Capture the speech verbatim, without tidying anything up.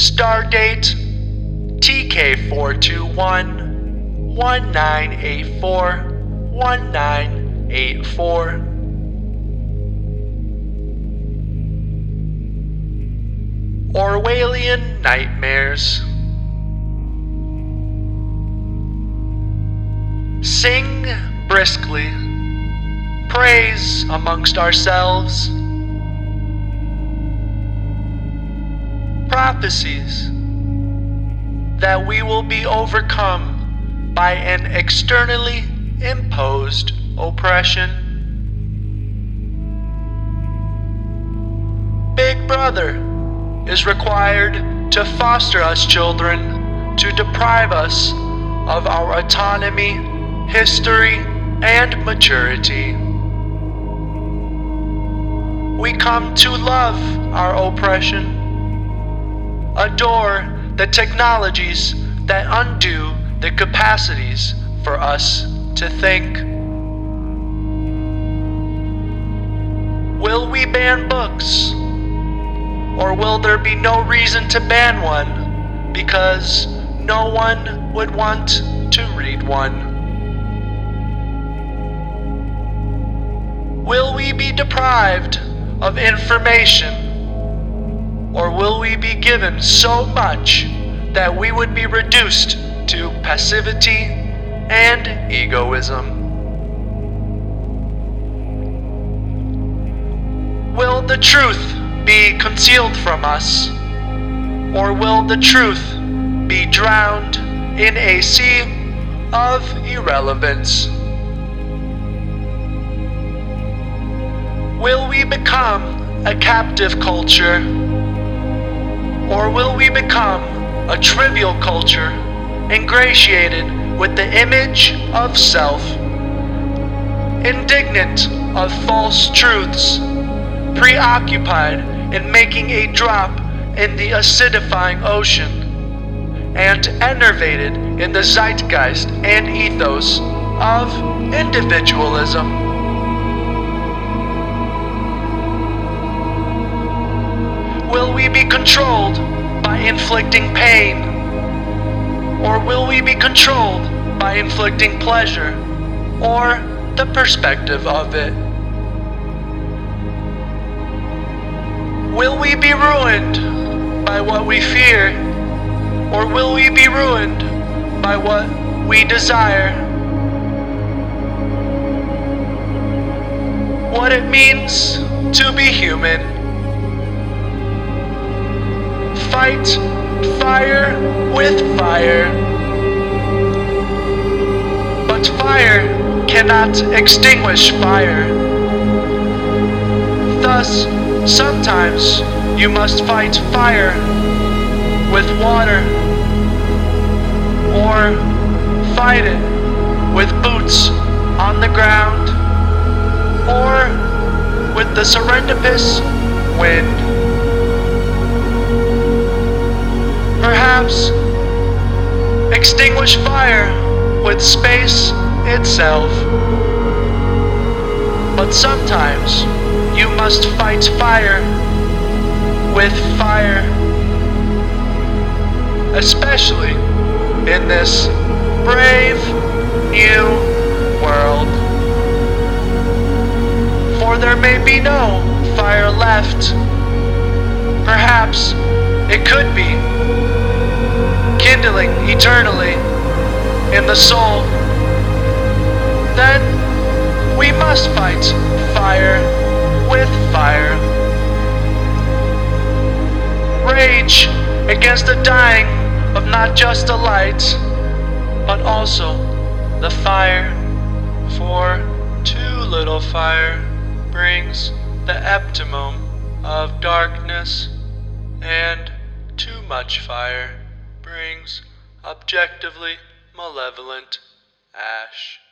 Stardate T K four two one, one nine eight four, one nine eight four. Orwellian nightmares. Sing briskly, praise amongst ourselves. Prophecies that we will be overcome by an externally imposed oppression. Big Brother is required to foster us children, to deprive us of our autonomy, history, and maturity. We come to love our oppression, adore the technologies that undo the capacities for us to think. Will we ban books? Or will there be no reason to ban one because no one would want to read one? Will we be deprived of information? Or will we be given so much that we would be reduced to passivity and egoism? Will the truth be concealed from us? Or will the truth be drowned in a sea of irrelevance? Will we become a captive culture? Or will we become a trivial culture, ingratiated with the image of self, indignant of false truths, preoccupied in making a drop in the acidifying ocean, and enervated in the zeitgeist and ethos of individualism? Will we be controlled by inflicting pain? Or will we be controlled by inflicting pleasure, or the perspective of it? Will we be ruined by what we fear? Or will we be ruined by what we desire? What it means to be human. Fight fire with fire. But fire cannot extinguish fire. Thus, sometimes you must fight fire with water, or fight it with boots on the ground, or with the serendipitous wind. Perhaps extinguish fire with space itself. But sometimes you must fight fire with fire, especially in this brave new world. For there may be no fire left. Perhaps it could be kindling eternally in the soul. Then we must fight fire with fire. Rage against the dying of not just the light, but also the fire. For too little fire brings the optimum of darkness, and too much fire brings objectively malevolent ash.